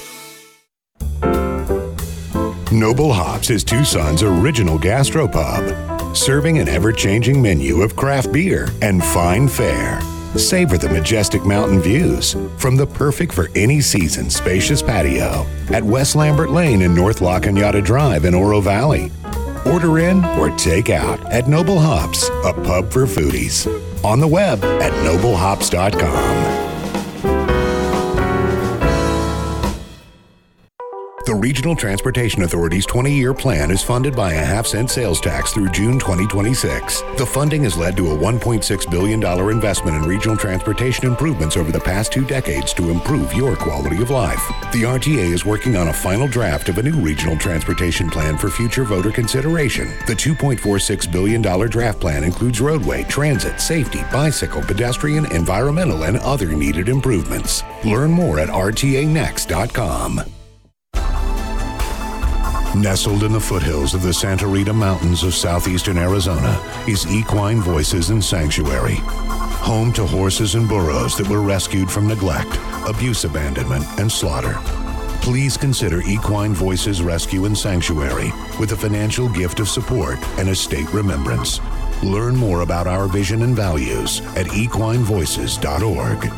Noble Hops is Tucson's original gastropub, serving an ever-changing menu of craft beer and fine fare. Savor the majestic mountain views from the perfect for any season spacious patio at West Lambert Lane and North La Cañada Drive in Oro Valley. Order in or take out at Noble Hops, a pub for foodies. On the web at noble hops dot com. The Regional Transportation Authority's twenty-year plan is funded by a half-cent sales tax through June twenty twenty-six. The funding has led to a one point six billion dollars investment in regional transportation improvements over the past two decades to improve your quality of life. The R T A is working on a final draft of a new regional transportation plan for future voter consideration. The two point four six billion dollars draft plan includes roadway, transit, safety, bicycle, pedestrian, environmental, and other needed improvements. Learn more at R T A next dot com. Nestled in the foothills of the Santa Rita Mountains of southeastern Arizona is Equine Voices and Sanctuary, home to horses and burros that were rescued from neglect, abuse, abandonment, and slaughter. Please consider Equine Voices Rescue and Sanctuary with a financial gift of support and a state remembrance. Learn more about our vision and values at equine voices dot org.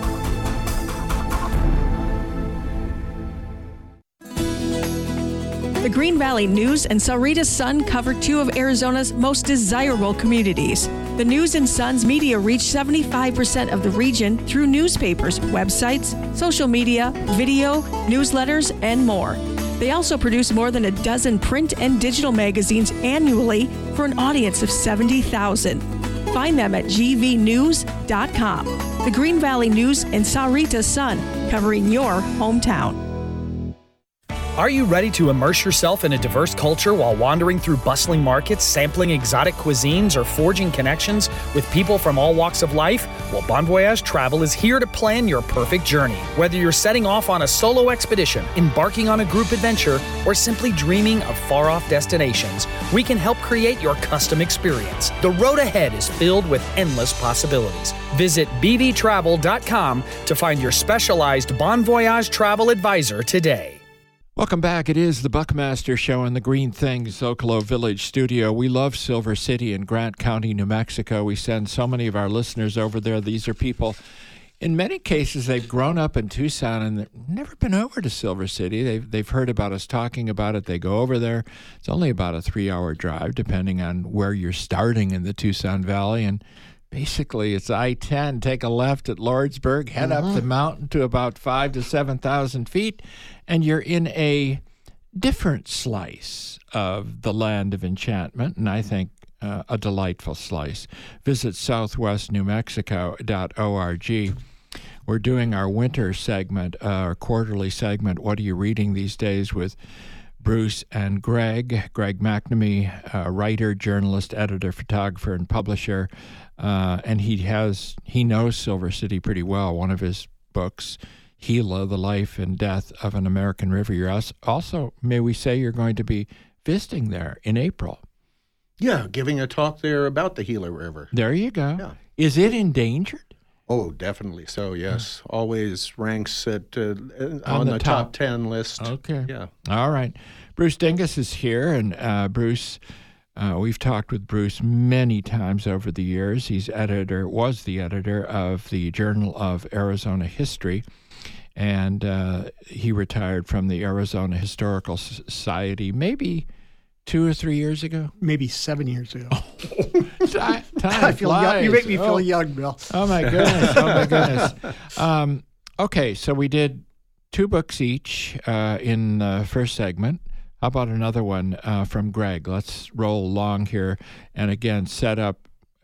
The Green Valley News and Sahuarita Sun cover two of Arizona's most desirable communities. The News and Sun's media reach seventy-five percent of the region through newspapers, websites, social media, video, newsletters, and more. They also produce more than a dozen print and digital magazines annually for an audience of seventy thousand. Find them at g v news dot com. The Green Valley News and Sahuarita Sun, covering your hometown. Are you ready to immerse yourself in a diverse culture while wandering through bustling markets, sampling exotic cuisines, or forging connections with people from all walks of life? Well, Bon Voyage Travel is here to plan your perfect journey. Whether you're setting off on a solo expedition, embarking on a group adventure, or simply dreaming of far-off destinations, we can help create your custom experience. The road ahead is filled with endless possibilities. Visit b v travel dot com to find your specialized Bon Voyage travel advisor today. Welcome back. It is the Buckmaster Show in the Green Things Zocalo Village studio. We love Silver City in Grant County, New Mexico. We send so many of our listeners over there. These are people, in many cases, they've grown up in Tucson and they've never been over to Silver City. They've, they've heard about us talking about it. They go over there. It's only about a three-hour drive, depending on where you're starting in the Tucson Valley. And basically, it's I ten. Take a left at Lordsburg, head uh-huh. up the mountain to about five to seven thousand feet, and you're in a different slice of the land of enchantment, and I think uh, a delightful slice. Visit southwest new mexico dot org. We're doing our winter segment, uh, our quarterly segment, What Are You Reading These Days, with Bruce and Greg. Greg McNamee, uh, writer, journalist, editor, photographer, and publisher. Uh, and he has he knows Silver City pretty well. One of his books, Gila, The Life and Death of an American River. You're also, also, may we say, you're going to be visiting there in April. Yeah, giving a talk there about the Gila River. There you go. Yeah. Is it endangered? Oh, definitely so, yes. Yeah. Always ranks at uh, on, on the, the top. top ten list. Okay. Yeah. All right. Bruce Dingus is here, and uh, Bruce... Uh, we've talked with Bruce many times over the years. He's editor, was the editor of the Journal of Arizona History, and uh, he retired from the Arizona Historical Society maybe two or three years ago. Maybe seven years ago. time, time I feel young. You make me feel oh. young, Bill. Oh my goodness! Oh my goodness! Um, okay, so we did two books each uh, in the first segment. How about another one uh, from Greg? Let's roll along here and again set up,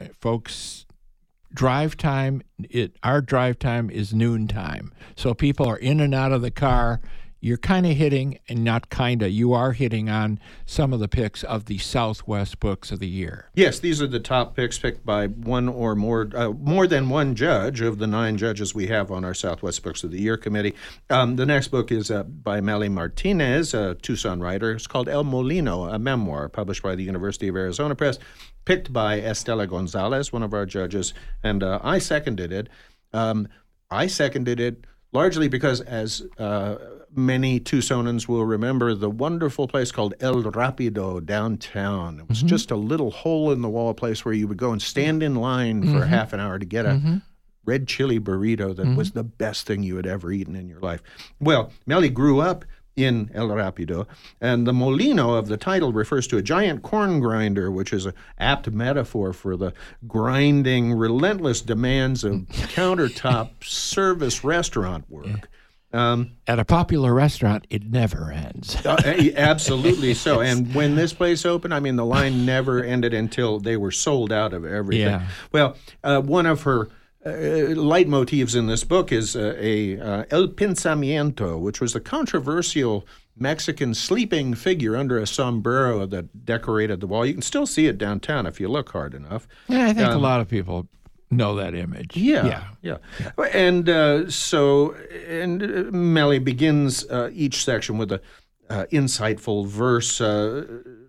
folks. Drive time. It our drive time is noon time, so people are in and out of the car. you're kind of hitting, and not kind of, you are hitting on some of the picks of the Southwest Books of the Year. Yes, these are the top picks picked by one or more, uh, more than one judge of the nine judges we have on our Southwest Books of the Year committee. Um, the next book is uh, by Meli Martinez, a Tucson writer. It's called El Molino, a memoir published by the University of Arizona Press, picked by Estela Gonzalez, one of our judges, and uh, I seconded it. Um, I seconded it largely because, as uh, many Tucsonans will remember, the wonderful place called El Rapido downtown. It was mm-hmm. just a little hole-in-the-wall place where you would go and stand in line mm-hmm. for half an hour to get a mm-hmm. red chili burrito that mm-hmm. was the best thing you had ever eaten in your life. Well, Meli grew up in El Rapido, and the molino of the title refers to a giant corn grinder, which is an apt metaphor for the grinding, relentless demands of countertop service restaurant work. Yeah. Um, At a popular restaurant, it never ends. uh, absolutely so. And when this place opened, I mean, the line never ended until they were sold out of everything. Yeah. Well, uh, one of her Uh, leitmotifs in this book is uh, a uh, El Pensamiento, which was a controversial Mexican sleeping figure under a sombrero that decorated the wall. You can still see it downtown if you look hard enough. Yeah, I think um, a lot of people know that image. Yeah, yeah. yeah. yeah. And uh, so and uh, Meli begins uh, each section with an uh, insightful verse uh,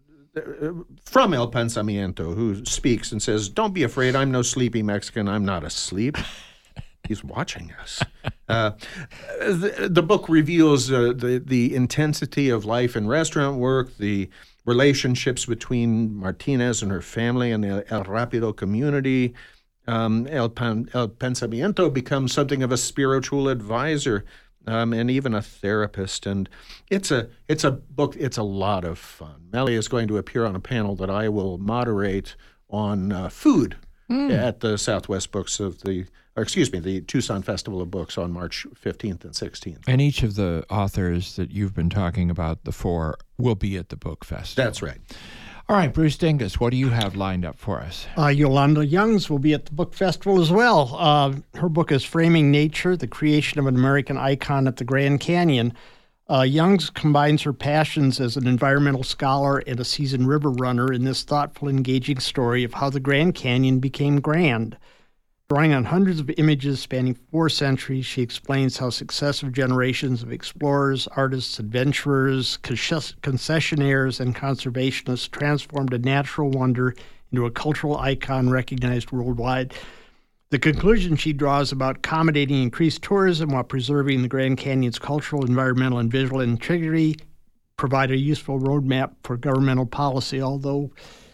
from El Pensamiento, who speaks and says, "Don't be afraid, I'm no sleepy Mexican, I'm not asleep." He's watching us. Uh, the, the book reveals uh, the, the intensity of life in restaurant work, the relationships between Martinez and her family and the El Rapido community. Um, El, Pan, El Pensamiento becomes something of a spiritual advisor Um, and even a therapist, and it's a it's a book. It's a lot of fun. Meli is going to appear on a panel that I will moderate on uh, food mm. at the Southwest Books of the, or excuse me, the Tucson Festival of Books on March fifteenth and sixteenth. And each of the authors that you've been talking about, the four, will be at the book festival. That's right. All right, Bruce Dingus, what do you have lined up for us? Uh, Yolanda Youngs will be at the book festival as well. Uh, her book is Framing Nature, the Creation of an American Icon at the Grand Canyon. Uh, Youngs combines her passions as an environmental scholar and a seasoned river runner in this thoughtful, engaging story of how the Grand Canyon became grand. Drawing on hundreds of images spanning four centuries, she explains how successive generations of explorers, artists, adventurers, concessionaires, and conservationists transformed a natural wonder into a cultural icon recognized worldwide. The conclusion she draws about accommodating increased tourism while preserving the Grand Canyon's cultural, environmental, and visual integrity provide a useful roadmap for governmental policy, although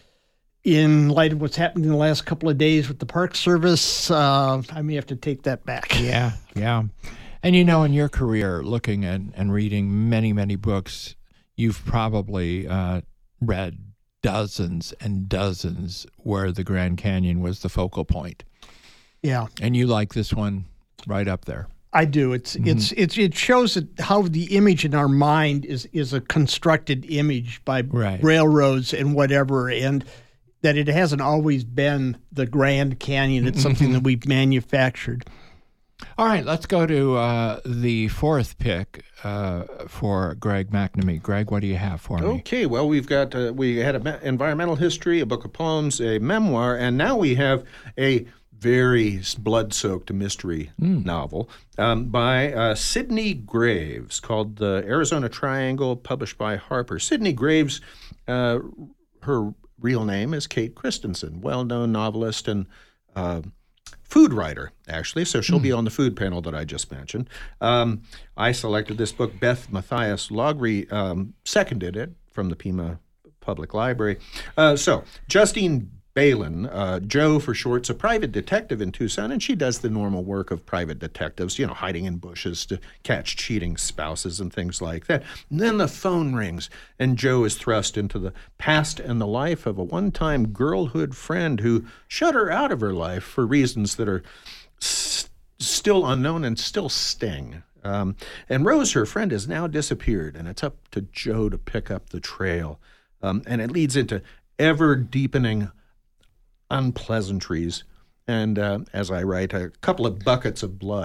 in light of what's happened in the last couple of days with the Park Service, uh, I may have to take that back. Yeah, yeah. And you know, in your career, looking at and reading many, many books, you've probably uh, read dozens and dozens where the Grand Canyon was the focal point. Yeah. And you like this one right up there. I do. It's mm-hmm. it's it's it shows that how the image in our mind is is a constructed image by right. railroads and whatever, and that it hasn't always been the Grand Canyon. It's something mm-hmm. that we've manufactured. All right, let's go to uh, the fourth pick uh, for Greg McNamee. Greg, what do you have for me? Okay, well, we've got uh, we had an environmental history, a book of poems, a memoir, and now we have a very blood-soaked mystery mm. novel um, by uh, Sidney Graves called The Arizona Triangle, published by Harper. Sidney Graves, uh, her real name is Kate Christensen, well-known novelist and uh, food writer, actually, so she'll mm. be on the food panel that I just mentioned. Um, I selected this book. Beth Matthias Logri um, seconded it from the Pima Public Library. Uh, so, Justine Balin, uh, Joe for short, is a private detective in Tucson, and she does the normal work of private detectives, you know, hiding in bushes to catch cheating spouses and things like that. And then the phone rings, and Joe is thrust into the past and the life of a one-time girlhood friend who shut her out of her life for reasons that are s- still unknown and still sting. Um, and Rose, her friend, has now disappeared, and it's up to Joe to pick up the trail. Um, and it leads into ever-deepening unpleasantries, and uh, as I write, a couple of buckets of blood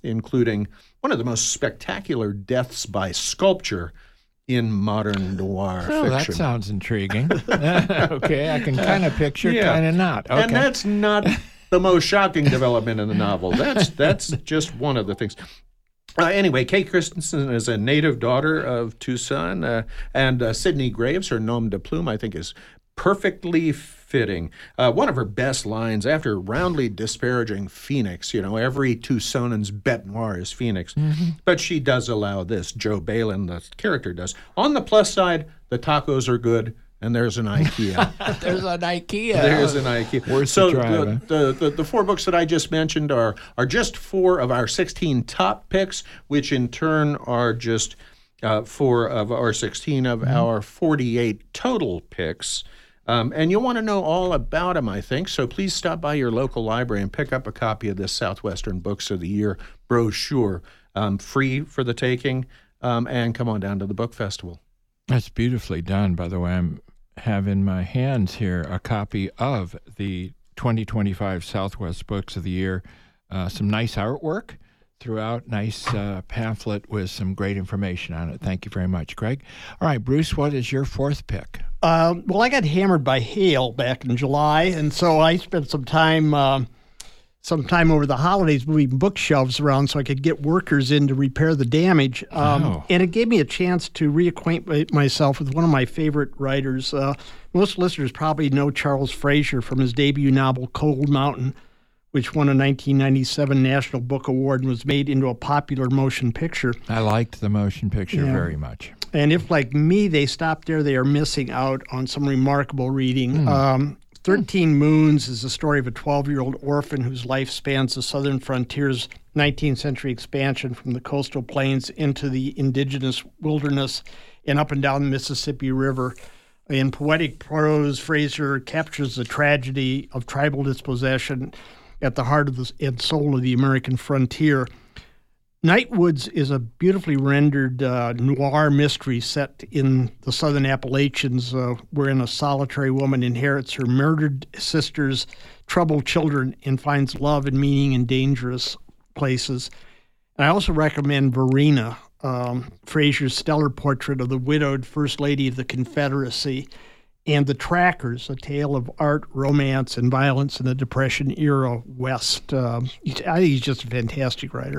including one of the most spectacular deaths by sculpture in modern noir oh, fiction. That sounds intriguing. Okay, I can kind of picture, yeah. kind of not. Okay. And that's not the most shocking development in the novel. That's that's just one of the things. Uh, anyway, Kay Christensen is a native daughter of Tucson, uh, and uh, Sidney Graves, her nom de plume, I think is perfectly fitting. Uh, one of her best lines, after roundly disparaging Phoenix, you know, every Tucsonan's bête noire is Phoenix, mm-hmm. but she does allow this. Joe Balin, the character, does. On the plus side, the tacos are good, and there's an IKEA. There's an IKEA. There's an IKEA. Worth so the drive, the, huh? the, the, the four books that I just mentioned are, are just four of our sixteen top picks, which in turn are just uh, four of our sixteen of mm-hmm. our forty-eight total picks. Um, and you'll want to know all about them, I think, so please stop by your local library and pick up a copy of this Southwestern Books of the Year brochure, um, free for the taking, um, and come on down to the book festival. That's beautifully done, by the way. I have in my hands here a copy of the twenty twenty-five Southwest Books of the Year, uh, some nice artwork throughout, nice uh, pamphlet with some great information on it. Thank you very much, Greg. All right, Bruce, what is your fourth pick? Uh, well, I got hammered by hail back in July, and so I spent some time, uh, some time over the holidays moving bookshelves around so I could get workers in to repair the damage. Um, oh. And it gave me a chance to reacquaint myself with one of my favorite writers. Uh, most listeners probably know Charles Frazier from his debut novel Cold Mountain, which won a nineteen ninety-seven National Book Award and was made into a popular motion picture. I liked the motion picture yeah. very much. And if, like me, they stop there, they are missing out on some remarkable reading. Mm. Um, Thirteen Moons is the story of a twelve-year-old orphan whose life spans the southern frontier's nineteenth century expansion from the coastal plains into the indigenous wilderness and up and down the Mississippi River. In poetic prose, Fraser captures the tragedy of tribal dispossession at the heart of the and soul of the American frontier. Nightwoods is a beautifully rendered uh, noir mystery set in the southern Appalachians, uh, wherein a solitary woman inherits her murdered sister's troubled children and finds love and meaning in dangerous places. And I also recommend Verena, um, Fraser's stellar portrait of the widowed First Lady of the Confederacy, and The Trackers, a tale of art, romance, and violence in the Depression-era West. Um, I think he's just a fantastic writer.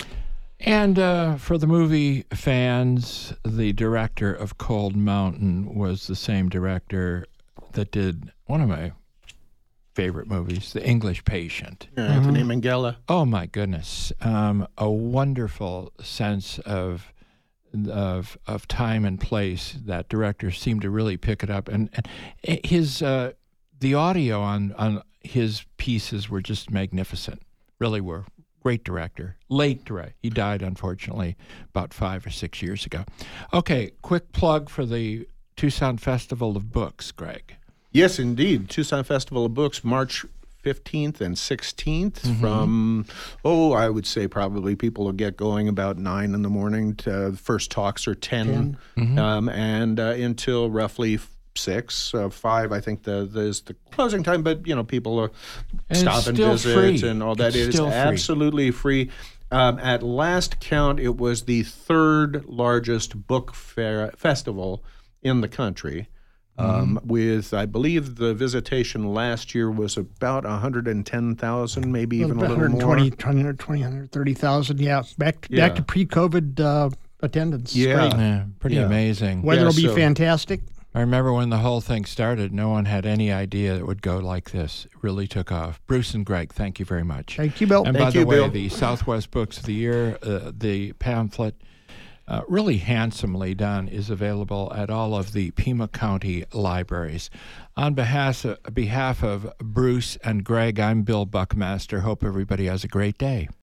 And uh, for the movie fans, the director of Cold Mountain was the same director that did one of my favorite movies, The English Patient. Yeah, Anthony mm-hmm. Minghella. Oh, my goodness. Um, a wonderful sense of of of time and place. That director seemed to really pick it up. And, and his uh, the audio on, on his pieces were just magnificent, really were. Great director, late director. He died, unfortunately, about five or six years ago. Okay, quick plug for the Tucson Festival of Books, Greg. Yes, indeed. Tucson Festival of Books, March fifteenth and sixteenth mm-hmm. from, oh, I would say probably people will get going about nine in the morning. To, the first talks are ten, ten. Mm-hmm. um, and uh, until roughly six, uh, five, I think the, the is the closing time, but, you know, people are and stop and visit free. and all that. It's it is still absolutely free. Um, at last count, it was the third largest book fair festival in the country. Um, mm-hmm. With, I believe, the visitation last year was about one hundred ten thousand, maybe even a little more. one hundred twenty, one hundred thirty thousand, yeah. Back, yeah. back to pre-COVID uh, attendance. Yeah. yeah pretty yeah. amazing. Weather yeah, will be so, fantastic. I remember when the whole thing started, no one had any idea it would go like this. It really took off. Bruce and Greg, thank you very much. Thank you, Bill. And thank by the you, way, Bill. the Southwest Books of the Year, uh, the pamphlet, uh, really handsomely done, is available at all of the Pima County libraries. On behalf of, behalf of Bruce and Greg, I'm Bill Buckmaster. Hope everybody has a great day.